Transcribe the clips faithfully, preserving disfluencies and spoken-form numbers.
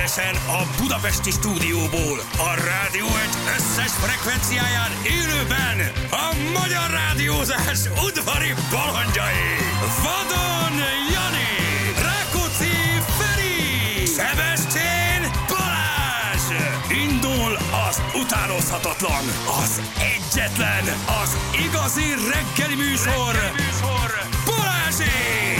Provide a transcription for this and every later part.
Egyenesen a budapesti stúdióból, a Rádió egy összes frekvenciáján élőben a magyar rádiózás udvari balandjai. Vadon Jani, Rákóczi Feri, Szebestén Balázs. Indul az utánozhatatlan, az egyetlen, az igazi reggeli műsor, reggeli műsor. Balázsék!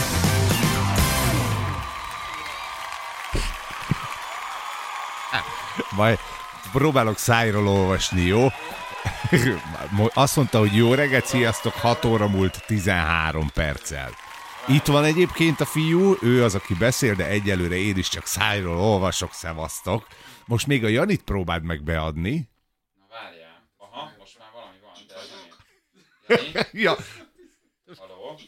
Majd próbálok szájról olvasni, jó? Azt mondta, hogy jó reggelt, sziasztok, hat óra múlt tizenhárom perccel. Itt van egyébként a fiú, ő az, aki beszél, de egyelőre én is csak szájról olvasok, szevasztok. Most még a Janit próbáld meg beadni. Na várjál. Aha, most már valami van, de ez nem én. Ja. Haló?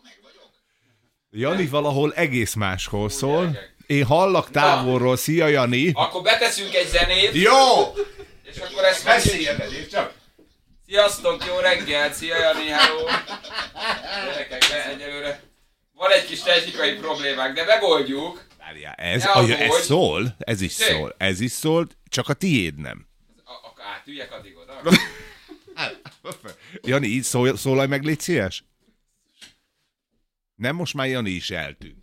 Jani valahol egész máshol szól. Én hallak távolról, szia Jani. Akkor beteszünk egy zenét. Jó! És akkor ezt beszéljetek csak. Sziasztok, jó reggel, szia Jani, hello. Gyerekek, de egyelőre van egy kis technikai problémák, de megoldjuk. Várjál, ez, a, ez szól, ez is Szék. szól, ez is szól, csak a tiéd nem. Akkor átüljek addig oda. Jani, így szól, szólalj meg, légy szíves. Nem, most már Jani is eltűnt.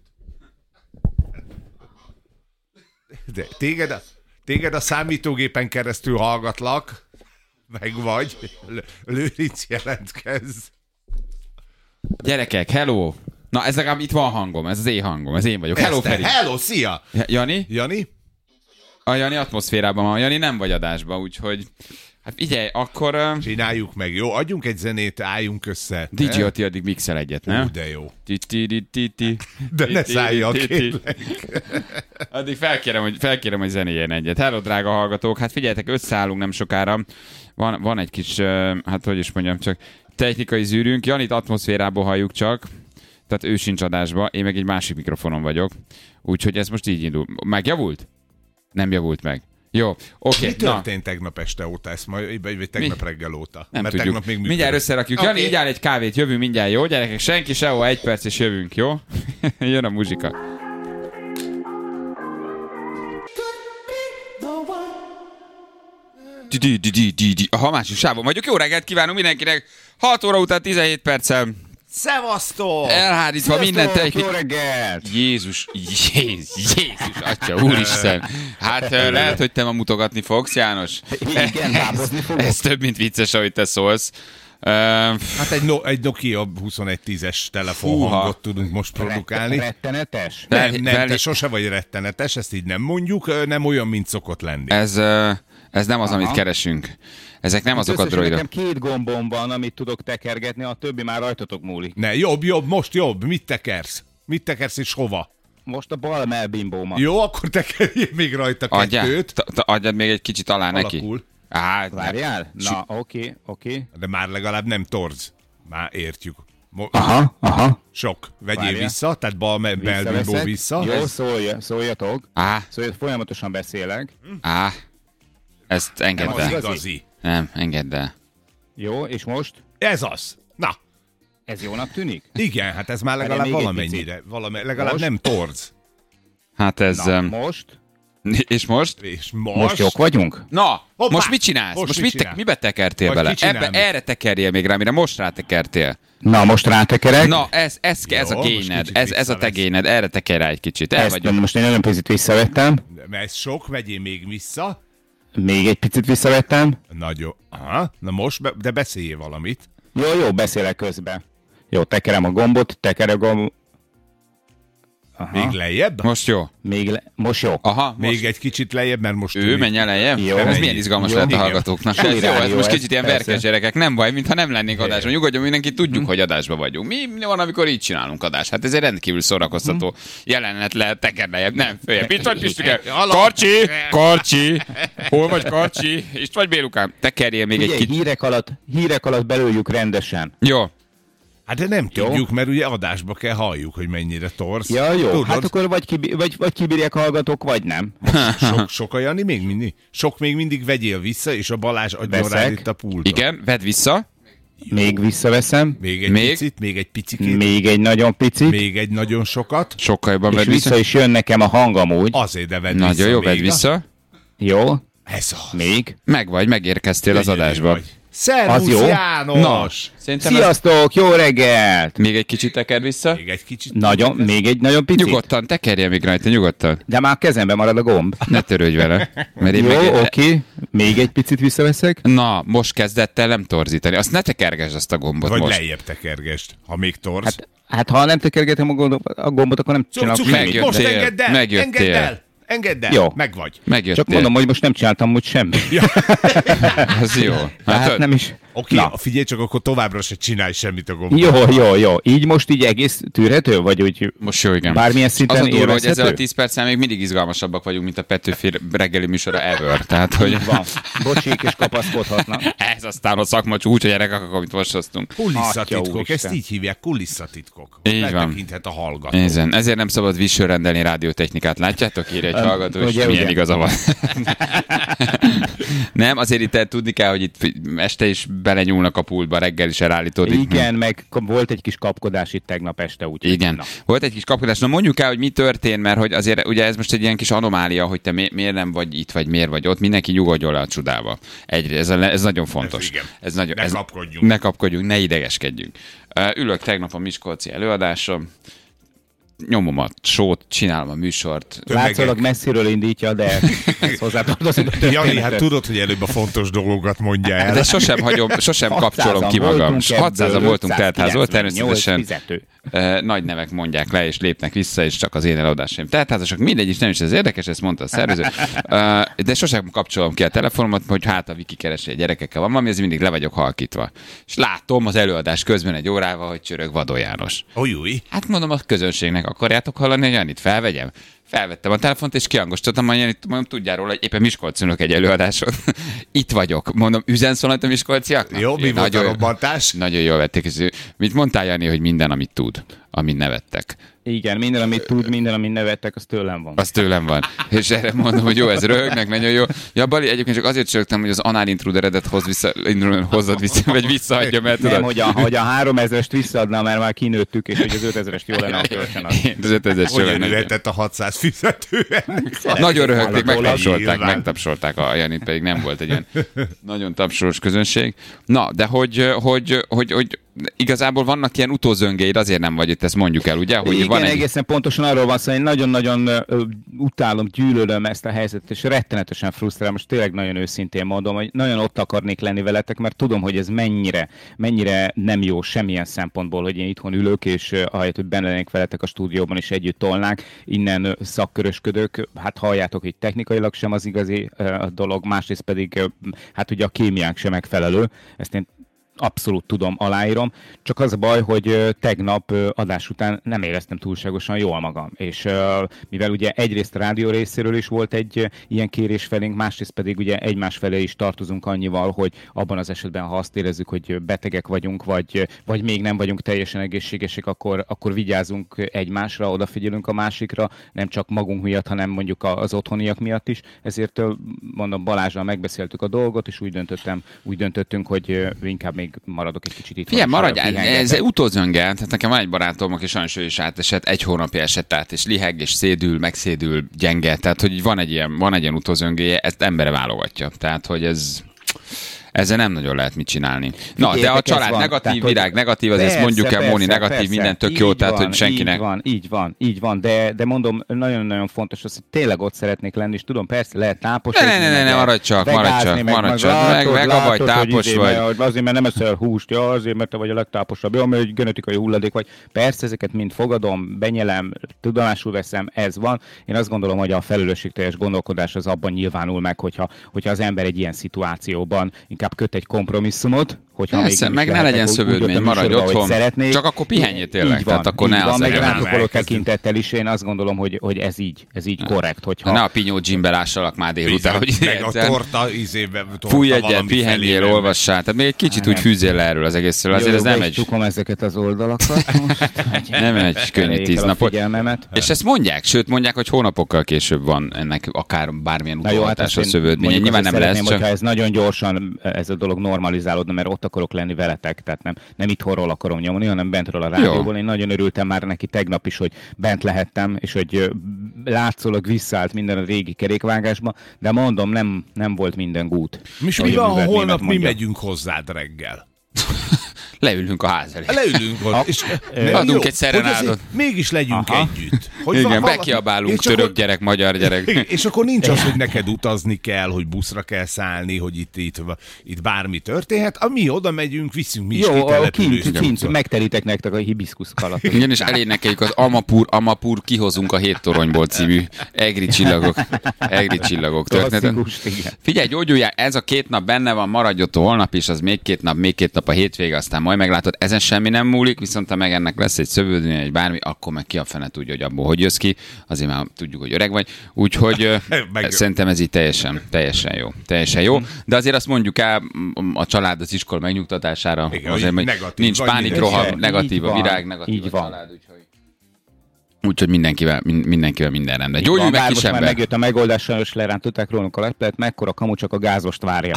De téged a, téged a számítógépen keresztül hallgatlak, meg vagy. Lőrinc, jelentkezz. Gyerekek, hello! Na, ez legalább itt van hangom, ez az én hangom, ez én vagyok. Hello, Eszter, Feri! Hello, szia! Jani? Jani? A Jani atmoszférában van, a Jani nem vagy adásban, úgyhogy... Hát figyelj, akkor... Uh... Csináljuk meg, jó? Adjunk egy zenét, álljunk össze. dé jé Ati addig mixel egyet, nem? Ú, de jó. Ti-ti-ti-ti-ti. De ne szálljak, kérlek. Addig felkérem, hogy, felkérem, hogy zenéljen egyet. Hello, drága hallgatók, hát figyeljetek, összeállunk nem sokára. Van, van egy kis, hát hogy is mondjam, csak technikai zűrünk. Janit atmoszférából halljuk csak, tehát ő sincs adásba, én meg egy másik mikrofonon vagyok. Úgyhogy ez most így indul. Megjavult? Nem javult meg. Jó, oké. Okay, mi történt na. tegnap este óta, ezt majd, vagy tegnap Mi? reggel óta? Nem Mert tudjuk. Tegnap még mindjárt összerakjuk. Okay. Jani, így áll egy kávét, jövünk mindjárt, jó? Gyerekek, senki sehol, egy perc és jövünk, jó? Jön a muzsika. A hamású sávon vagyok. Jó reggelt kívánunk mindenkinek. hat óra után tizenhét perccel. Szevasztok! Elhárítva minden technik... Jó reggelt! Jézus, Jézus, Jézus, atya, úristen. Hát lehet, hogy te ma mutogatni fogsz, János. Igen, bábozni fogok. Ez több, mint vicces, ahogy te szólsz. Uh, hát egy, no, egy Nokia huszonegy tízes telefonhangot tudunk most produkálni. Rettenetes? Nem, nem, fel... te sose vagy rettenetes, ezt így nem mondjuk, nem olyan, mint szokott lenni. Ez, ez nem az, Aha. amit keresünk. Ezek nem hát azok a droidok. Nekem két gombom van, amit tudok tekergetni, a többi már rajtatok múlik. Ne, jobb, jobb, most jobb. Mit tekersz? Mit tekersz és hova? Most a bal melbimbómat. Jó, akkor tekerjél még rajta Adjál, kettőt. t- t- adjad még egy kicsit alá Alakul. neki. Á, várjál? Na, oké, okay, oké. Okay. De már legalább nem torz. Már értjük. Mo- aha, aha. Sok. Vegyél Várjál. vissza, tehát bal melbimbó vissza. Jó, szólj, szóljatok. Á. Szóljatok, folyamatosan beszélek. Á. Ezt engedd nem el. az igazi. Nem, engedd el. Jó, és most? Ez az. Na. Ez jónak tűnik? Igen, hát ez már legalább valamennyire. Valami, legalább most? Nem torz. Hát ez... Na, um... most? És most? És most? Most jók vagyunk? Na, Hoppá! most mit csinálsz? Most, most mit mit te, mibe tekertél Vagy bele? Ebbe, még? erre tekerjél még rá, mire most rátekertél. Na, most rátekerek. Na, ez, ez, ez Jó, a géned, ez, ez a te visszavesz. géned, erre teker rá egy kicsit. El Ezt vagyok. most én nagyon picit visszavettem. Mert ez sok, vegyél még vissza. Még egy picit visszavettem. Nagyon. Aha. Na most, be, de beszéljél valamit. Jó, jó, beszélek közben. Jó, tekerem a gombot, tekerem a gombot. Aha. Még lejjebb? Most jó. Még le... Most jó. Aha, most. Még egy kicsit lejjebb, mert most... Ő menj el lejjebb? Jó. Ez Menj. milyen izgalmas Jó. lehet a Igen. hallgatóknak. Semmi Ez jó, ez rádió, most ez kicsit ilyen persze. verkes gyerekek. Nem baj, mintha nem lennénk adásban. Nyugodjon mindenki, tudjuk, hogy adásban vagyunk. Mi mi van, amikor így csinálunk adást? Hát ez egy rendkívül szórakoztató jelenet lehet, teker lejjebb. Nem, följebb. Itt vagy, Pistike? Karcsi! Karcsi! Hol vagy, Karcsi? Itt vagy, Bélukám? Tekerjél még egy Figyelj, kicsit. hírek alatt, hírek alatt belőjük rendesen. Jó. Hát de nem Jó. tudjuk, mert ugye adásba kell halljuk, hogy mennyire torz. Ja, jó. Tudod? Hát akkor vagy, kibi, vagy, vagy kibírják hallgatók, vagy nem. Sok, sok a Jani még mindig? Sok még mindig vegyél vissza, és a Balázs adjon Veszek. rá itt a pultot. Igen, vedd vissza. Még visszaveszem. Még egy Még? picit, még egy picikét. Még egy nagyon picit. Még egy nagyon sokat. Sokkal jobban És vedd vissza vissza. is jön nekem a hang amúgy. Azért, de vedd Nagyon vissza jó, még. vedd vissza. Jó. Ez az. Még. Meg vagy, megérkeztél az Gyönyörű adásba. vagy. Szervusz, Az jó? János! Szerintem ez... Sziasztok, jó reggelt! Még egy kicsit tekerd vissza. Még egy kicsit. Nagyon, még egy nagyon picit. Nyugodtan, tekerje még rajta, nyugodtan. De már a kezemben marad a gomb. Ne törődj vele. Mert én Jó, meg... oké. Még egy picit visszaveszek. Na, most kezdett el nem torzítani. Azt ne tekergesd azt a gombot Vagy most. lejjebb tekergest, ha még torz. Hát, hát ha nem tekergetem a gombot, a gombot akkor nem csinálok Cuk, semmit. megjöttél, most engedd el, megjöttél. engedd el, engedd el, Jó. meg vagy. Megjöttél. Csak mondom, hogy most nem csináltam úgy semmit. Ez jó. Hát Hát, nem is. Oké, Na. okay, figyelj csak, akkor továbbra se csinálj semmit a gombot. Jó, jó, jó. Így most így egész tűrhető? Vagy úgy most jó, igen. bármilyen szinten az a durva, hogy élvezhető? ezzel a tíz perccel még mindig izgalmasabbak vagyunk, mint a Petőfi reggeli műsora ever. Tehát, hogy van. Bocsék és kapaszkodhatnak. ez aztán a szakma csúcs, hogy gyerekek, amit most hoztunk. Kulisszatitkok, Atya ezt úristen. így hívják, kulisszatitkok. Így van. Letekinthet a hallgató. Ezen. Ezért nem szabad visőrendelni rádiótechnikát. Látjátok? Írja egy Öm, hallgató, és ugye, milyen ugye. igaza van. Nem, azért itt tudni kell, hogy itt este is belenyúlnak a pultba, reggel is elállítódik. Igen, meg volt egy kis kapkodás itt tegnap este, úgy. Igen. Na. Volt egy kis kapkodás. Na mondjuk el, hogy mi történt, mert hogy azért ugye ez most egy ilyen kis anomália, hogy te mi, miért nem vagy itt, vagy miért vagy ott. Mindenki nyugodjon le a csodába. Egy, ez, a, ez nagyon fontos. Ez igen. Ez nagyon, Ne ez, kapkodjunk. Ne kapkodjunk, ne idegeskedjünk. Uh, ülök tegnap a miskolci előadáson, nyomom a sót, csinálom a műsort. Látszólag messziről indítja, de ez hozzátartozik a Jani, hát történethez. tudod, hogy előbb a fontos dolgokat mondja el. De sosem hagyom, sosem kapcsolom ki magam. hatszázan voltunk teltházol, természetesen Fizető. uh, nagy nevek mondják le, és lépnek vissza, és csak az én előadásaim teltházasok, mindegy is, nem is ez érdekes, ezt mondta a szervező. Uh, de sosem kapcsolom ki a telefonomat, hogy hát a Viki keresi, hogy gyerekekkel van valami, ez mindig le vagyok halkítva. És látom az előadás közben egy órával, hogy csörög Vadó János. Ojúj. Hát mondom a közönségnek, akarjátok hallani, hogy Janit felvegyem? Felvettem a telefont, és kiangosítottam, hogy Janit, mondom, tudjál róla, hogy éppen Miskolcon ülök egy előadáson. Itt vagyok. Mondom, üzenszólat a miskolciaknak? Jó, mi volt a Nagyon- robbantás? Nagyon jól vették. És ő- mit mondtál, Jani, hogy minden, amit tud, amit nevettek? Igen, minden, amit tud, minden, amit nevettek, az tőlem van. Az tőlem van. És erre mondom, hogy jó, ez röhögnek, nagyon jó. Ja, Bali, egyébként csak azért csörögtem, hogy az anál intruderedet hoz vissza, hozzad vissza, vagy visszaadja, mert tudod. Nem, hogy a, hogy a három ezrest visszaadna, mert már kinőttük, és hogy az öt ezerest jól lenne, hogy kölcsön az. Az ötezres Hogyan során. ületett a hatszáz fizető ennek? Nagyon röhögték, Nyilván. megtapsolták, Nyilván. megtapsolták a Janit, pedig nem volt egy ilyen nagyon tapsolós közönség. Na, de hogy, hogy, hogy, hogy igazából vannak ilyen utózöngéid, azért nem vagy itt, ezt mondjuk el, ugye? Hogy Igen, van egy... egészen pontosan arról van szó, hogy nagyon-nagyon ö, utálom, gyűlölöm ezt a helyzetet, és rettenetesen frusztrál. Most tényleg nagyon őszintén mondom, hogy nagyon ott akarnék lenni veletek, mert tudom, hogy ez mennyire, mennyire nem jó semmilyen szempontból, hogy én itthon ülök, és ö, ahelyett, hogy benne lennék veletek a stúdióban, és együtt tolnánk, innen ö, szakkörösködök, hát halljátok, hogy technikailag sem az igazi ö, a dolog, másrészt pedig ö, hát ugye a kémiánk sem megfelelő, ezt én abszolút tudom, aláírom, csak az a baj, hogy ö, tegnap ö, adás után nem éreztem túlságosan jól magam, és ö, mivel ugye egyrészt a rádió részéről is volt egy ö, ilyen kérés felénk, másrészt pedig ugye egymás felé is tartozunk annyival, hogy abban az esetben, ha azt érezzük, hogy ö, betegek vagyunk, vagy, ö, vagy még nem vagyunk teljesen egészségesek, akkor, akkor vigyázunk egymásra, odafigyelünk a másikra, nem csak magunk miatt, hanem mondjuk a- az otthoniak miatt is, ezért ö, mondom, Balázsral megbeszéltük a dolgot, és úgy döntöttem, úgy döntöttünk, hogy ö, inkább még maradok egy kicsit itt. Figyelj, van, és maradj, arra ez pihengetek. utózöngel, tehát nekem van egy barátom, aki sajnos ő is átesett, egy hónapja esett át, és liheg, és szédül, megszédül, gyenge, tehát hogy van egy ilyen, van egy ilyen utózöngéje, ezt embere válogatja, tehát hogy ez... Ezzel nem nagyon lehet mit csinálni. Na, de a Figyeljetek, ez család van. negatív, Tehát, hogy- virág negatív, azért ezt Persze, mondjuk el, persze, Móni negatív, persze. minden tök Így jó, tehát van, hogy senkinek... Így van, így van, így van, de, de mondom, nagyon-nagyon fontos az, hogy tényleg ott szeretnék lenni, és tudom, persze lehet tápos. Ne, ne, ne, ne, ne, maradj csak, maradj csak, maradj csak, meg- meg abba, hogy tápos vagy. Azért, mert nem eszel húst, ja, azért, mert te vagy a legtáposabb, ja, mert egy genetikai hulladék vagy. Persze, ezeket mind fogadom, benyelem, tudomásul veszem, ez van. Én azt gondolom, hogy a felelősségteljes gondolkodás az abban nyilvánul meg, hogyha, hogyha az ember egy ilyen szituációban inkább köt egy kompromisszumot, hogyha Persze, még meg ne legyen szövődmény, maradj otthon. Csak akkor pihenjél tényleg, így tehát van, akkor így ne van, az meg legyen. rátok való Elkezdünk. tekintettel is én azt gondolom, hogy, hogy ez így, ez így korrekt, hogyha... Ne a pinyó gymbe lássalak már délután, hogy meg a egyszer. torta izébe, torta Fújj egyet, valami pihenjél, felében. olvassál. Tehát még egy kicsit úgy fűzzél le erről az egészről. Azért ez nem egy, Csukom ezeket az oldalakat most. nem egy könnyű Emeljék tíz el a napot. figyelmemet. És ezt mondják, sőt mondják, hogy hónapokkal később van ennek akár bármilyen Na jó, hát utóhatása ezt a én szövődménye. mondjuk Nyilván azért nem lesz, szeretném, csak... hogyha ez nagyon gyorsan ez a dolog normalizálódna, mert ott a akarok lenni veletek, tehát nem, nem itthonról akarom nyomni, hanem bentről a rádióból. Jó. Én nagyon örültem már neki tegnap is, hogy bent lehettem, és hogy látszólag visszaállt minden a régi kerékvágásba, de mondom, nem, nem volt minden gút. És mi van, ha holnap mi megyünk hozzád reggel? Leülünk a ház elé. Leülünk ott, és adunk egy szerenádot. Mégis legyünk Aha. együtt. Hogy igen, bekiabálunk, török akkor, gyerek, magyar gyerek. És akkor nincs az, hogy neked utazni kell, hogy buszra kell szállni, hogy itt, itt, itt bármi történhet. A mi oda megyünk, viszünk mi is Jó, kitelepülést. Kint, kint megterítek nektek a hibiszkusz kalat. Igen, és elénekeljük az Amapur, Amapur, kihozunk a hét toronyból című egri csillagok. Egri csillagok történet. Figyelj, gyógyulják, ez a két nap benne van, maradj ott holnap is, az még két nap, még két nap a hétvége, aztán majd meglátod, ezen semmi nem múlik, viszont ha meg ennek lesz egy szövődmény, egy bármi, akkor meg ki a fene tudja, hogy abból hogy jössz ki, azért már tudjuk, hogy öreg vagy, úgyhogy meg... szerintem ez így teljesen, teljesen jó, teljesen jó, de azért azt mondjuk el a család, az iskola megnyugtatására, igen, azért, hogy negatív, nincs pánikroham, negatív a virág, negatív a család, úgyhogy Úgyhogy mindenkivel, mindenkivel minden rendben. Gyógyulj meg, kis ember! Már megjött a megoldás, sajnos lerántották rólunk a leplet, mekkora kamu, csak a gázost várja.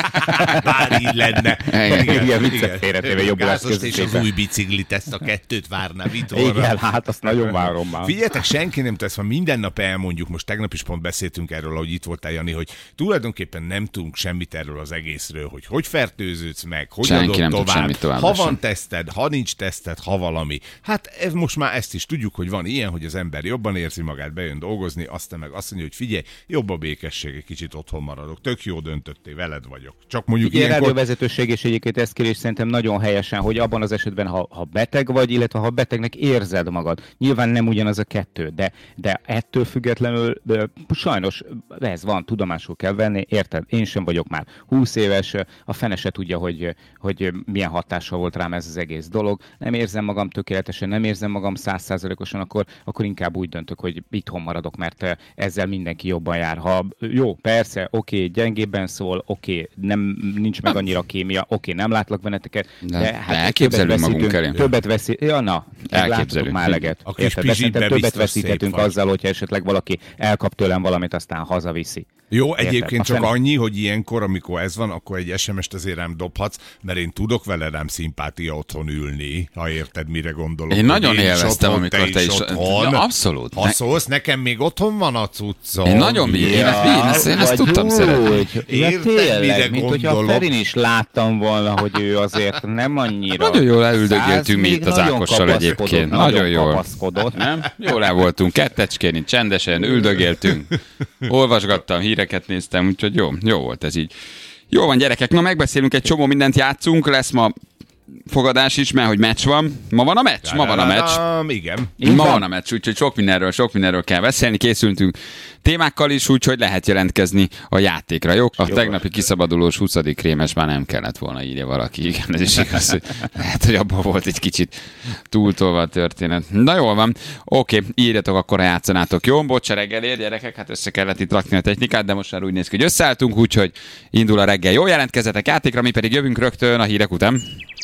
Bár így lenne. Igen, igen, viccet félretéve jobb lesz közössébe. És az új biciklit, ezt a kettőt várná itthonra. Igen, hát azt nagyon várom már. Figyeljetek, senki nem tesz, ma minden nap elmondjuk, most tegnap is pont beszéltünk erről, ahogy itt voltál, Jani, hogy tulajdonképpen nem tudunk semmit erről az egészről, hogy hogy fertőződsz meg, hogy senki adod tovább, tovább, ha van teszted, ha nincs teszted, ha valami. Hát ez most már ezt is tudjuk, hogy van ilyen, hogy az ember jobban érzi magát, bejön dolgozni, aztán meg azt mondja, hogy figyelj, jobb a békesség, egy kicsit otthon maradok. Tök jó döntöttél, veled vagyok. Csak mondjuk ilyen ilyenkor... rádióvezetőség és egyébként ezt kérés szerintem nagyon helyesen, hogy abban az esetben, ha, ha beteg vagy, illetve ha betegnek érzed magad. Nyilván nem ugyanaz a kettő, de, de ettől függetlenül de, sajnos ez van, tudomásul kell venni, érted? Én sem vagyok már húsz éves, a fene se tudja, hogy, hogy milyen hatással volt rám ez az egész dolog. Nem érzem magam tökéletesen, nem érzem magam száz százalékosan, akkor, akkor inkább úgy döntök, hogy itthon maradok, mert ezzel mindenki jobban jár. Ha jó, persze, oké, okay, gyengébben szól, oké, okay, nem nincs meg annyira kémia, oké, okay, nem látlak benneteket, de, de hát elképzelünk magunk elé. Többet veszi, ja na, elképzelünk már eleget. Érted? De szerintem többet veszíthetünk azzal, hogyha esetleg valaki elkap tőlem valamit, aztán hazaviszi. Jó, egyébként csak annyi, hogy ilyenkor, amikor ez van, akkor egy es em est azért nem dobhatsz, mert én tudok vele nem szimpátia otthon ülni, ha érted, mire gondolok. Én nagyon én élveztem, otthon, amikor te is... Te is otthon. Ja, abszolút. Ha szólsz, nekem még otthon van a cuccom. Én nagyon bírom. Ja, én ezt, én ezt tudtam szeretni. Érted, tényleg, mint hogyha a Ferin is láttam volna, hogy ő azért nem annyira... Nagyon jól elüldögéltünk mi itt az Ákossal egyébként. Nagyon jól. Nem? Jól el voltunk kettecskén, csendesen üldögéltünk. Olvasgattam, híreket néztem, úgyhogy jó, jó volt ez így. Jó van, gyerekek, na megbeszélünk, egy csomó mindent játszunk, lesz ma fogadás is, mert hogy meccs van. Ma van a meccs? Ma van a meccs. Igen. Ma van a meccs, úgyhogy sok mindenről, sok mindenről kell beszélni. Készültünk témákkal is, úgyhogy lehet jelentkezni a játékra. Jó? A tegnapi kiszabadulós huszadik krémes már nem kellett volna, írja valaki. Igen, ez is igaz, hogy lehet, hogy abban volt egy kicsit túltolva a történet. Na jól van. Oké, írjatok, akkor játszanátok. Jó, bocs, reggelért, gyerekek, hát össze kellett itt rakni a technikát, de most már úgy néz ki, hogy összeálltunk, úgyhogy indul a reggel. Jó, jelentkezzetek játékra, mi pedig jövünk rögtön a hírek után.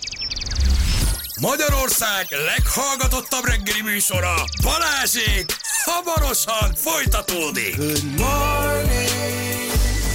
Magyarország leghallgatottabb reggeli műsora, Balázsék, hamarosan folytatódik. Good morning.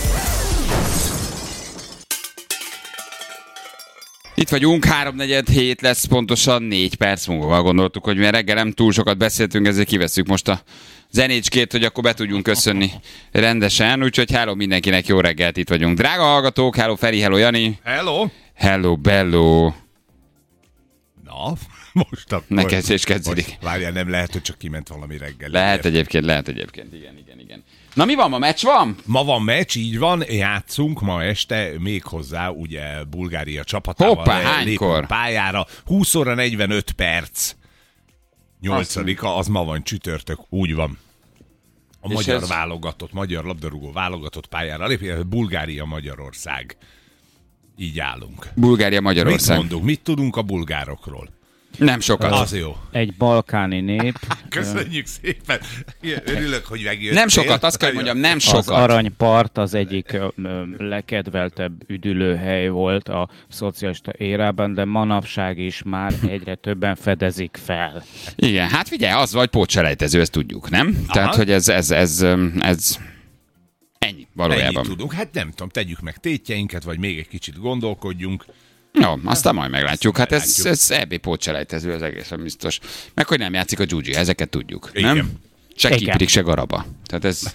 Itt vagyunk, háromnegyed hét lesz pontosan négy perc múlva. Gondoltuk, hogy mi reggel nem túl sokat beszéltünk, ezért kivesszük most a zenécskét, hogy akkor be tudjunk köszönni rendesen. Úgyhogy hello mindenkinek, jó reggelt, itt vagyunk. Drága hallgatók, hello Feri, hello Jani. Hello. Hello Bello. Na, most akkor... Ne kezdés kezdődik. Várjál, nem lehet, hogy csak kiment valami reggel. Lehet egyébként, lehet egyébként, igen, igen, igen. Na mi van, ma meccs van? Ma van meccs, így van, játszunk ma este, még hozzá ugye Bulgária csapatával. Hoppá, hánykor? Pályára, húsz óra negyvenöt perc. Nyolcadika, az ma van csütörtök, úgy van. A és magyar ez... válogatott, magyar labdarúgó válogatott pályára lép, Bulgária, Magyarország. Így állunk. Bulgária, Magyarország. Mit mondunk? Mit tudunk a bulgárokról? Nem sokat. Az jó. Egy balkáni nép. Köszönjük szépen. Örülök, hogy megjöttél. Nem sokat, azt kell, hogy mondjam, nem sokat. Az Aranypart az egyik legkedveltebb üdülőhely volt a szocialista érában, de manapság is már egyre többen fedezik fel. Igen, hát figyelj, az vagy pótselejtező, ezt tudjuk, nem? Aha. Tehát, hogy ez, ez, ez, ez ennyi valójában. Ennyit tudunk, hát nem tudom, tegyük meg tétjeinket, vagy még egy kicsit gondolkodjunk. Jó, aztán majd meglátjuk. Hát ez, meglátjuk. ez é bé pótselejtező az egészen biztos. Meg hogy nem játszik a Gyugyi, ezeket tudjuk, Igen. nem? Se Igen. Kiprik, se Garaba. Tehát ez...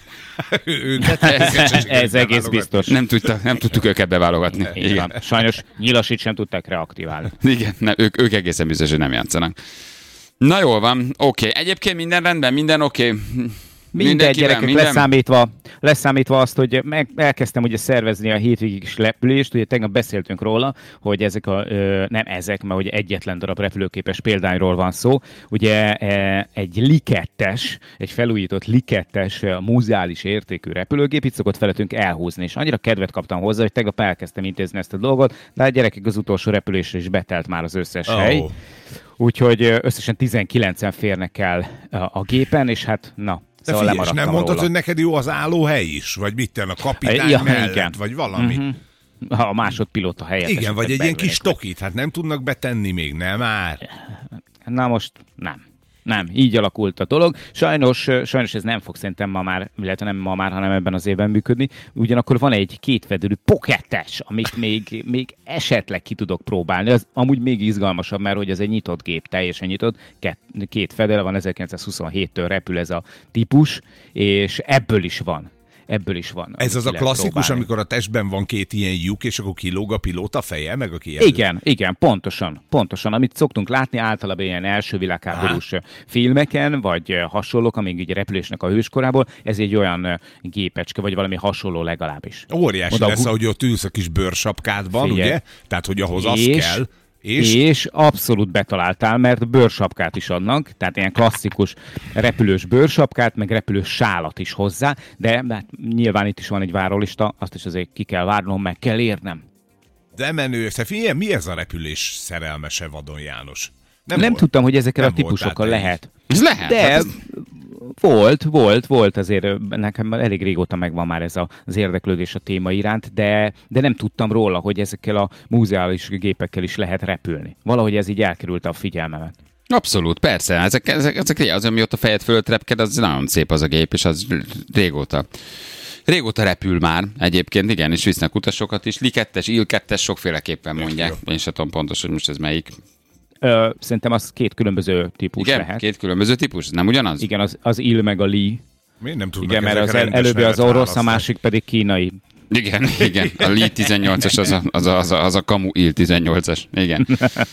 Őket, Ez- őket se Ez sikerült egész beválogatni. biztos. Nem, tudta, nem tudtuk őket beválogatni. Így Igen, van. Sajnos Nyilasit sem tudták reaktiválni. Igen nem, ők, ők egészen biztos, hogy nem játszanak. Na jól van, oké. Egyébként minden rendben, minden oké. Minden Mindenkivel, gyerekek minden? leszámítva, leszámítva azt, hogy meg, elkezdtem ugye szervezni a hétvégig is repülést, ugye tegnap beszéltünk róla, hogy ezek a, ö, nem ezek, mert ugye egyetlen darab repülőképes példányról van szó, ugye e, egy likettes, egy felújított likettes e, muzeális értékű repülőgép itt szokott felettünk elhúzni, és annyira kedvet kaptam hozzá, hogy tegnap elkezdtem intézni ezt a dolgot, de a gyerekek az utolsó repülésre is betelt már az összes Oh. hely, úgyhogy ö, összesen tizenkilencen férnek el a, a gépen, és hát na, De szóval figyelj, és nem lemaradtam mondtad, róla. hogy neked jó az állóhely is? Vagy mit tenni, a kapitány Ja, mellett? igen. Vagy valami? Mhm. A másodpilóta helyett. Igen, esetleg vagy egy ilyen kis beülnék. tokit, hát nem tudnak betenni még, nem már? Na most nem. Nem, így alakult a dolog. Sajnos, sajnos ez nem fog szerintem ma már, illetve nem ma már, hanem ebben az évben működni. Ugyanakkor van egy kétfedőlű poketes, amit még, még esetleg ki tudok próbálni. Az amúgy még izgalmasabb, mert hogy ez egy nyitott gép, teljesen nyitott. Két, két fedele van, ezerkilencszázhuszonhéttől repül ez a típus, és ebből is van. Ebből is van. Ez amit az ki a lehet klasszikus, próbálni. amikor a testben van két ilyen lyuk, és akkor kilóg a pilóta feje, meg aki Igen, igen, pontosan, pontosan. Amit szoktunk látni általában ilyen első világháborús filmeken, vagy eh, hasonlók, amíg ugye repülésnek a hőskorából, ez egy olyan eh, gépecske, vagy valami hasonló legalábbis. Óriási Oda lesz, hu- ahogy ott ülsz a kis bőrsapkádban, Figyelj. ugye? Tehát, hogy ahhoz az És- kell. És? És, és abszolút betaláltál, mert bőrsapkát is adnak, tehát ilyen klasszikus repülős bőrsapkát, meg repülős sálat is hozzá, de hát nyilván itt is van egy várólista, azt is azért ki kell várnom, meg kell érnem. de menő, te figyelj, mi ez a repülés szerelmese Vadon János? Nem, nem volt- tudtam, hogy ezekkel nem a típusokkal voltál te lehet. Ez lehet. De hát ez- volt, volt, volt azért, ö, nekem elég régóta megvan már ez a, az érdeklődés a téma iránt, de, de nem tudtam róla, hogy ezekkel a múzeális gépekkel is lehet repülni. Valahogy ez így elkerült a figyelmemet. Abszolút, persze. Ezek, ezek, ezek az, ami ott a fejed fölött repked, az nagyon szép az a gép, és az régóta. Régóta repül már egyébként, igen, és visznek utasokat is. Likettes, ilkettes, sokféleképpen mondják. Én sem tudom pontos, hogy most ez melyik. Ö, szerintem az két különböző típus Igen, lehet. két különböző típus, nem ugyanaz? Igen, az, az il meg a li. Miért nem tudnak Igen, mert ezek az a el, rendes előbbi az nevet orosz, a választani? másik pedig kínai. Igen, igen. A Li tizennyolcas az a, az a, az a, az a Kamu Il tizennyolcas. Igen.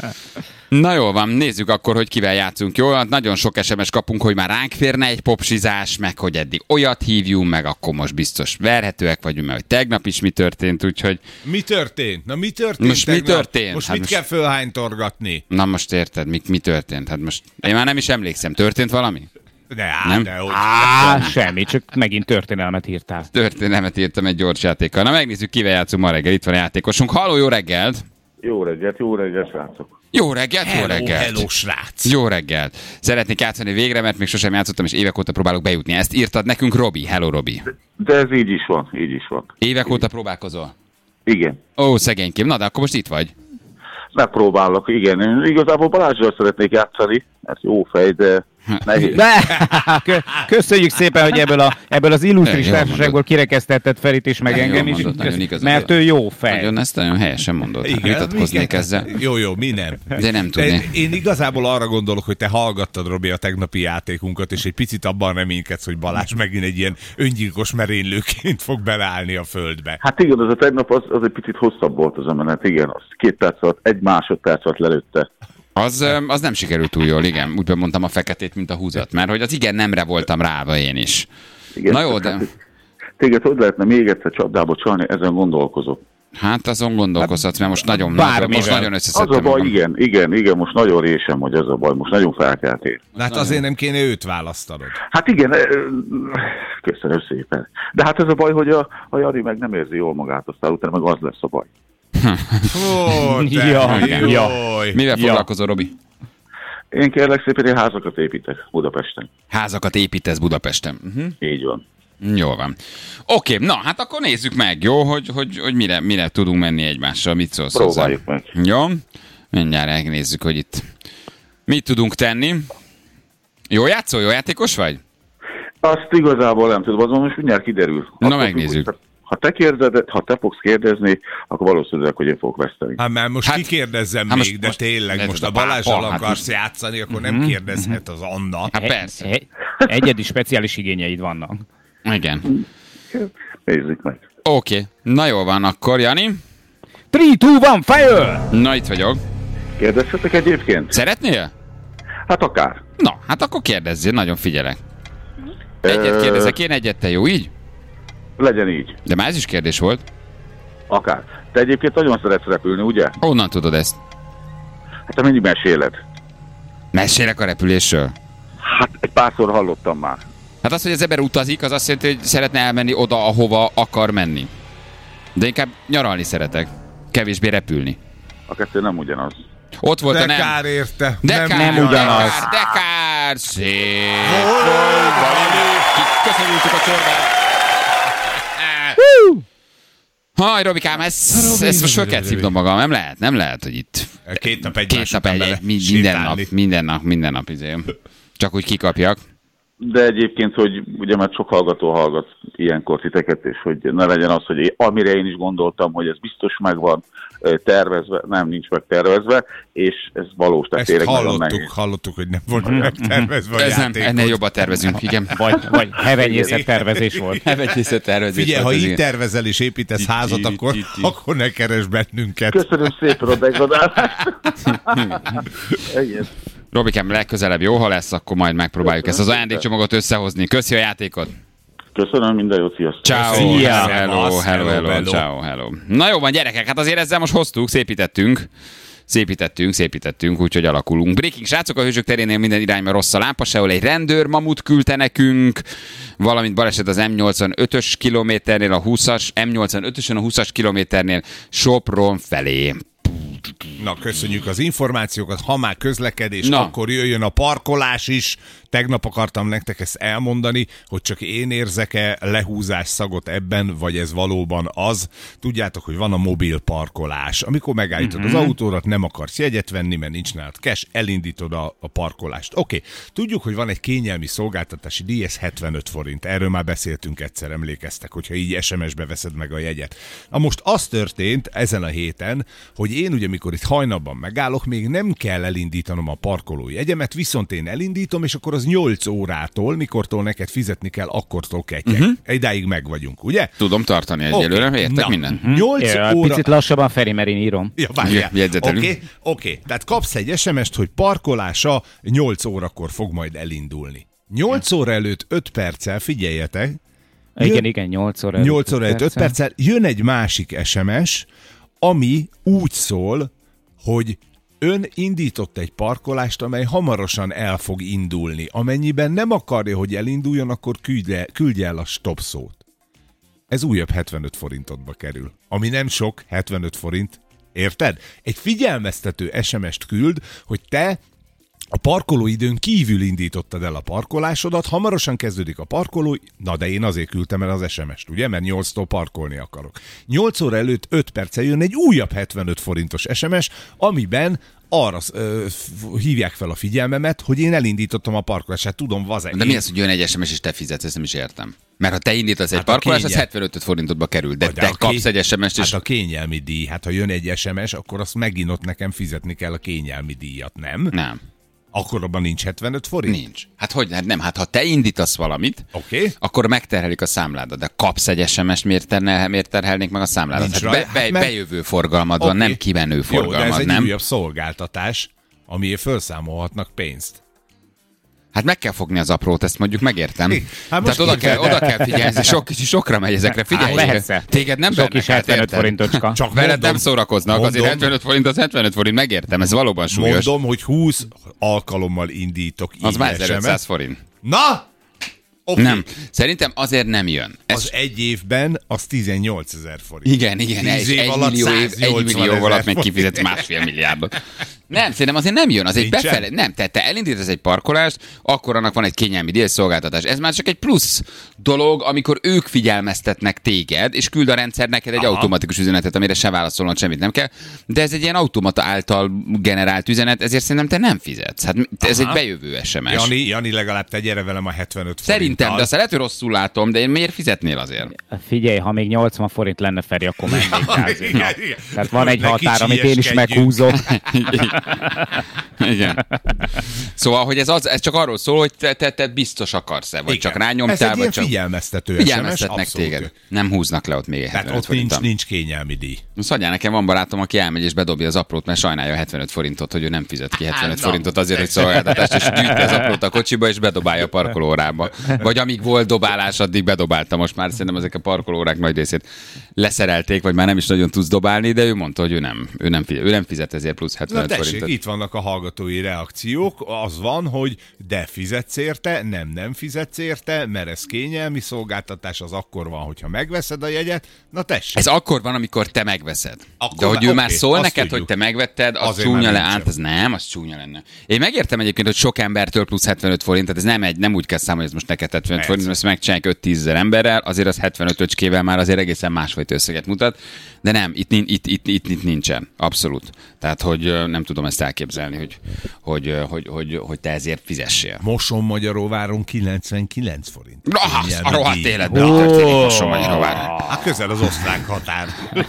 Na jól van, nézzük akkor, hogy kivel játszunk. Jó, hát nagyon sok es em es kapunk, hogy már ránk férne egy popsizás, meg hogy eddig olyat hívjunk, meg akkor most biztos verhetőek vagyunk, mert hogy tegnap is mi történt, úgyhogy Mi történt? Na mi történt? Most mi tegnap? történt? Most Hát mit most- kell fölhánytorgatni? na most érted, mi, mi történt? Hát most én már nem is emlékszem, történt valami? Ne, á, Nem? de hogy... Á, semmi, csak megint történelmet írtál. Történelmet írtam egy gyors játékkal. Na megnézzük, kivel játszunk ma reggel. Itt van a játékosunk. Halló, jó reggelt! Jó reggelt, jó reggelt, srácok. Jó reggelt, jó Hello, reggelt! hello, srác! Jó reggelt! Szeretnék játszani végre, mert még sosem játszottam, és évek óta próbálok bejutni. Ezt írtad nekünk, Robi. Hello, Robi. De ez így is van, így is van. Évek óta próbálkozol. Igen. Ó, szegénykém. Na, de akkor most itt vagy. Megpróbálok, igen. Én igazából Balázsral szeretnék játszani, mert jó fej, de nehéz. De, kö- köszönjük szépen, hogy ebből, a, ebből az illusztris Jól társaságból mondod. kirekesztetted Ferit is, meg Nagyon engem jól is, mondod, nagyon igazad mert van. ő jó fej. Nagyon, ezt nagyon helyesen mondod. Hát Igen, vitatkoznék miket- ezzel. Jó, jó, mi nem. De nem De tudnék. én igazából arra gondolok, hogy te hallgattad, Robi, a tegnapi játékunkat, és egy picit abban reménykedsz, hogy Balázs megint egy ilyen öngyilkos merénylőként fog beleállni a földbe. Hát igen, az a tegnap az, az egy picit hosszabb volt az a menet, igen. Az két perc alatt, egy másodperc alatt lelőtte. Az, öm, az nem sikerült túl jól, igen. Úgy mondtam a feketét, mint a húzat. Mert hogy az igen nemre voltam ráva én is. Igen, Na jó, de... hát, téged hogy lehetne még egyszer csapdába csalni, ezen gondolkozok. Hát azon gondolkozhatsz, mert most nagyon, bármivel. most nagyon Az a összeszedtem baj, magam. igen, igen, igen, most nagyon résem, hogy ez a baj, most nagyon felkeltél. Na hát azért nem kéne őt választanod. Hát igen, ö, köszönöm szépen. De hát ez a baj, hogy a, a Jari meg nem érzi jól magát, aztán utána meg az lesz a baj. Ó, te Ja, jó. ja. Mivel Ja. foglalkozol, Robi? Én kérlek szépen, én házakat építek Budapesten. Házakat építesz Budapesten. Uh-huh. Így van. Jó van. Oké, na hát akkor nézzük meg, jó, hogy, hogy, hogy mire, mire tudunk menni egymással, mit szólsz Próbáljuk hozzá. meg. Jó, mindjárt megnézzük, hogy itt mit tudunk tenni. Jó játszol, jó játékos vagy? Azt igazából nem tudom, azon most mindjárt kiderül. Na, Attól megnézzük. függ, hogy Ha te kérdezed, ha te fogsz kérdezni, akkor valószínűleg, hogy én fogok veszteni. Hát már most hát, kikérdezzem hát még, most, de most, tényleg most, most a Balázsral hát akarsz hát játszani, akkor nem mm-hmm. kérdezhet az Anna. Hát persze. Egy, egyedi speciális igényeid vannak. Igen. Nézzük meg. Oké, okay. Na jól van akkor, Jani. három, kettő, egy, fire! Na, itt vagyok. Kérdezhetek egyébként? Szeretnél? Hát akár. Na, hát akkor kérdezzél, nagyon figyelek. Egyet kérdezek én, egyet te, jó így? Legyen így. De már ez is kérdés volt. Akár. Te egyébként nagyon szeretsz repülni, ugye? Honnan tudod ezt? Hát te mindig meséled. Mesélek a repülésről? Hát egy párszor hallottam már. Hát az, hogy az ember utazik, az azt jelenti, hogy szeretne elmenni oda, ahova akar menni. De inkább nyaralni szeretek. Kevésbé repülni. A kettő nem ugyanaz. Ott volt de a nem. kár érte. De nem, kár, nem ugyanaz. De kár, szép. Köszönjük a csorbát. Haj, Robikám, ezt, ezt most fel kell szívnom magam. Nem lehet, nem lehet, hogy itt két nap egy két nap egy, minden nap, minden nap, minden nap izém. Csak úgy kikapjak. De egyébként, hogy ugye már sok hallgató hallgat ilyenkor titeket, és hogy ne legyen az, hogy én, amire én is gondoltam, hogy ez biztos megvan tervezve, nem, nincs meg tervezve, és ez valós. Tehát ezt hallottuk, hallottuk, hogy nem volt meg tervezve a ez játékot. Nem, ennél jobban tervezünk, igen. Vagy, vagy hevenyészet tervezés volt. Hevenyészet tervezés. Figyelj, volt, ha így igen. tervezel és építesz házat, akkor, akkor ne keresd bennünket. Köszönöm szépen a degradálást. Robikám, legközelebb jó, ha lesz, akkor majd megpróbáljuk ezt az ajándékcsomagot összehozni. Köszi a játékot! Köszönöm, minden jót, sziasztok! Ciao. Szia. Hello, hello, hello, hello, ciao, hello. Na jó van, gyerekek, hát azért ezzel most hoztuk, szépítettünk. Szépítettünk, szépítettünk, úgyhogy alakulunk. Breaking, srácok, a Hősök terénél minden irányban rossz a lámpa, sehol egy rendőr mamut küldte nekünk, valamint baleset az M nyolcvanötös kilométernél, a húszas, M nyolcvanötösön a húszas kilométernél Sopron felé. Na, köszönjük az információkat, ha már közlekedés, Na. akkor jöjjön a parkolás is. Tegnap akartam nektek ezt elmondani, hogy csak én érzek-e lehúzás szagot ebben, vagy ez valóban az. Tudjátok, hogy van a mobil parkolás. Amikor megállítod mm-hmm. az autódat, nem akarsz jegyet venni, mert nincs nálad cash, elindítod a, a parkolást. Oké, okay. Tudjuk, hogy van egy kényelmi szolgáltatási díj, ez hetvenöt forint. Erről már beszéltünk egyszer, emlékeztek, hogyha így es em es-be veszed meg a jegyet. Na most az történt ezen a héten, hogy én ugye, mikor itt hajnalban megállok, még nem kell elindítanom a parkolói jegyemet, viszont én elindítom, és akkor az nyolc órától, mikortól neked fizetni kell, akkortól ketyeg. Uh-huh. Idáig meg vagyunk, ugye? Tudom tartani egyelőre, okay. Értek minden. Uh-huh. nyolc ja, óra... Picit lassabban Feri, mert én írom. Ja, várjál. Oké, okay. okay. Tehát kapsz egy es em est, hogy parkolása nyolc órakor fog majd elindulni. nyolc óra előtt öt perccel, figyeljetek. Jön... Igen, igen, nyolc óra előtt. nyolc óra előtt öt perccel jön egy másik es em es, ami úgy szól, hogy ön indított egy parkolást, amely hamarosan el fog indulni. Amennyiben nem akarja, hogy elinduljon, akkor küldje, küldje el a stop szót. Ez újabb hetvenöt forintodba kerül. Ami nem sok, hetvenöt forint. Érted? Egy figyelmeztető es em est küld, hogy te a parkolóidőn kívül indítottad el a parkolásodat, hamarosan kezdődik a parkoló, na de én azért küldtem el az es em est, ugye, mert nyolctól parkolni akarok. nyolc óra előtt öt perccel jön egy újabb hetvenöt forintos es em es, amiben arra ö, hívják fel a figyelmemet, hogy én elindítottam a parkolást. Hát tudom, vazeg. De mi az, hogy jön egy es em es és te fizetsz, ezt nem is értem. Mert ha te indítasz egy hát parkolást, az hetvenöt forintodba kerül, de, de te kapsz ké... egy es em est és... Hát a kényelmi díj, hát ha jön egy es em es, akkor azt megint ott nekem fizetni kell a kényelmi díjat, nem? Nem. Akkor abban nincs hetvenöt forint? Nincs. Hát hogy? Hát nem. Hát ha te indítasz valamit, okay. akkor megterhelik a számládat. De kapsz egy es em es, miért, terhel, miért terhelnék meg a számládat? Hát be, be, hát mert... bejövő forgalmad van, okay. Nem kimenő forgalmad, jó, de ez egy nem? újabb szolgáltatás, amiért felszámolhatnak pénzt. Hát meg kell fogni az aprót, ezt mondjuk megértem. Hát tehát oda kell, oda kell figyelni, sok, sokra megy ezekre, figyelj. Hát téged nem sok is hetvenöt forintocska. Csak veled nem szórakoznak, mondom, azért hetvenöt forint az hetvenöt forint, megértem, ez valóban súlyos. Mondom, hogy húsz alkalommal indítok így az már ezerötszáz forint. Na! Okay. Nem. Szerintem azért nem jön. Ez... Az egy évben az tizennyolcezer forint. Igen, igen. Egy, egy, millió év, egy millió alatt meg kifizetsz másfél milliárdot. Nem, szerintem azért nem jön, az egy Nincsen? befele. Nem, tehát te elindítasz egy parkolást, akkor annak van egy kényelmi díj, szolgáltatás. Ez már csak egy plusz dolog, amikor ők figyelmeztetnek téged, és küld a rendszer neked egy Aha. automatikus üzenetet, amire se válaszolnod, semmit nem kell. De ez egy ilyen automata által generált üzenet, ezért szerintem te nem fizetsz. Hát ez Aha. egy bejövő es em es. Jani, Jani, legalább te gyere velem a hetvenöt Szerintem, forinttal. de azt lehet, hogy rosszul látom, de én miért fizetnél azért? Figyelj, ha még nyolcvan forint lenne, Feri, akkor mennék kázé. Igen, Na. igen. Tehát van egy Ne határ, amit én is kicsinyeskedjünk. meghúzok. Igen. Szóval, hogy ez, az, ez csak arról szól, hogy te, te, te biztos akarsz-e, vagy Igen. csak Ez rányomtál, egy vagy csak... figyelmeztető Figyelmeztetnek es em es, abszolút. téged. Nem húznak le ott még egy Tehát hetvenöt ott nincs, forinttal. nincs kényelmi díj. Szóval nekem van barátom, aki elmegy és bedobja az aprót, mert sajnálja a hetvenöt forintot, hogy ő nem fizet ki hetvenöt na. forintot azért, hogy szolgáltatást, és gyűjti az aprót a kocsiba, és bedobálja a parkolórába. Vagy amíg volt dobálás, addig bedobálta. Most már szerintem ezek a parkolórák nagy részét leszerelték, vagy már nem is nagyon tudsz dobálni, de ő mondta, hogy ő nem, ő nem, fizet, ő nem fizet ezért plusz Na hetvenöt tessék, forintot. itt vannak a hallgatói reakciók. Az van, hogy de fizetsz érte, nem, nem fizetsz érte, mert ez kényelmi szolgáltatás, az akkor van, hogyha megveszed a jegyet. Na tessék. Ez akkor van, amikor te megveszed. Akkor De hogy már- ő oké, már szól azt neked, tudjuk. hogy te megvetted, az Azért csúnya már le, nincsen. át, az nem, az csúnya lenne. Én megértem egyébként, hogy sok embertől plusz hetvenöt forint, tehát ez nem, egy, nem úgy kell számolni, hogy ez most neked hetvenöt Persze. forint, mert ezt megcsinálják öt-tíz ezer emberrel, azért az hetvenöt öcskével már azért egészen másfajta összeget mutat, de nem, itt, itt, itt, itt, itt, itt nincsen, abszolút. Tehát, hogy ö, nem tudom ezt elképzelni, hogy, hogy, ö, hogy, hogy, hogy te ezért fizessél. Moson Magyaróváron kilencvenkilenc forint. Na, az Kényelmi a rohadt díj. életben mi történik most Magyaróváron? Hát közel az osztrák határ.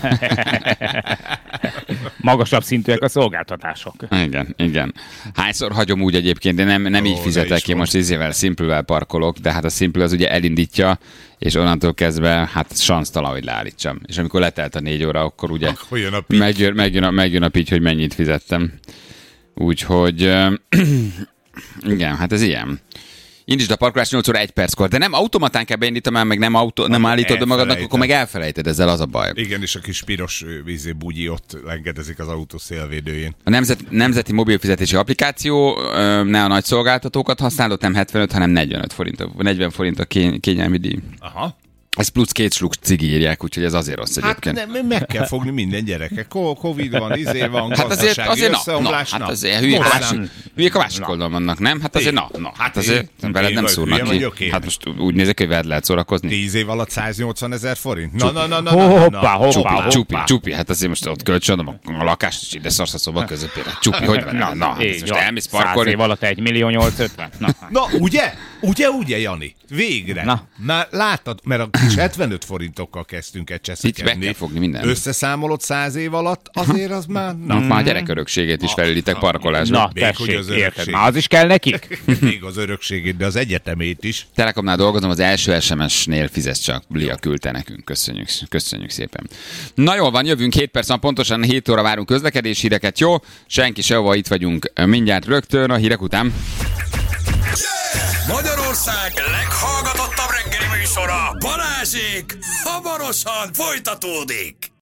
Magasabb szintűek a szolgáltatások. Igen, igen. Hányszor hagyom úgy egyébként, de nem, nem Ó, így de fizetek is ki, van. most izével, Simple-vel parkolok, de hát a Simple az ugye elindítja, és onnantól kezdve hát sansztalan, hogy leállítsam. És amikor letelt a négy óra, akkor ugye Akkor jön a pitty. megjön, megjön, a, megjön a pitty, hogy mennyit fizettem. Úgyhogy ö, igen, hát ez ilyen. Indítsd a parkolás nyolc óra egy perckor, de nem automatán kell beindítanom, meg nem, autó, nem állítod be magadnak, elfelejtem. akkor meg elfelejted, ezzel az a baj. Igen, és a kis piros vízé bugyi ott lengedezik az autó szélvédőjén. A nemzet, nemzeti mobilfizetési applikáció ö, ne a nagy szolgáltatókat használod, nem hetvenöt, hanem negyvenöt forint, negyven forint a kény, kényelmi díj. Aha. Ez plusz két sluk cigi írják, úgyhogy ez azért rossz Hát egyébként. nem, meg kell fogni minden gyereke. Ko- Covid van, izé van, Hát azért, gazdasági azért na, na, összeomlás. hát azért hülyék a Most másik, nem. hülyék a másik oldalon vannak, nem? Hát azért na, na, hát azért én- veled én nem vagy- szúrnak hülye ki. vagyok én. Hát most úgy nézek, hogy veled lehet szórakozni. Tíz év alatt száznyolcvan ezer forint? Na, na, na, na, na, na, Hoppá, na. hoppá, Csupi, hoppá. csupi, csupi, hát azért most ott kölcsönöm a, a lakást, és ide szarsz a szoba közepére. Csupi, hogy van? Na, na, hát ez Így most van. elmész Száz parkolni. év alatt egy millió nyolcszázötven. Na, Na, ugye? Ugye, ugye, Jani? Végre. Na. Már láttad, mert a kis hetvenöt forintokkal kezdtünk egy Itt be cseszekedni. kell fogni minden. Összeszámolod száz év alatt, azért az már... Na, már a gyerekörökségét is felülitek parkolásba. na Még hogy tessék, az érted? örökség. Már az is kell nekik? Még az örökségét, de az egyetemét is. Telekomnál dolgozom, az első es em es-nél fizes csak. Lia küldte nekünk. Köszönjük, köszönjük szépen. Na jól van, jövünk hét perc, van pontosan hét óra várunk közlekedés híreket, jó? Senki sehova, itt vagyunk mindjárt rögtön a hírek után. Magyarország leghallgatottabb reggeli műsora, Balázsék, hamarosan folytatódik.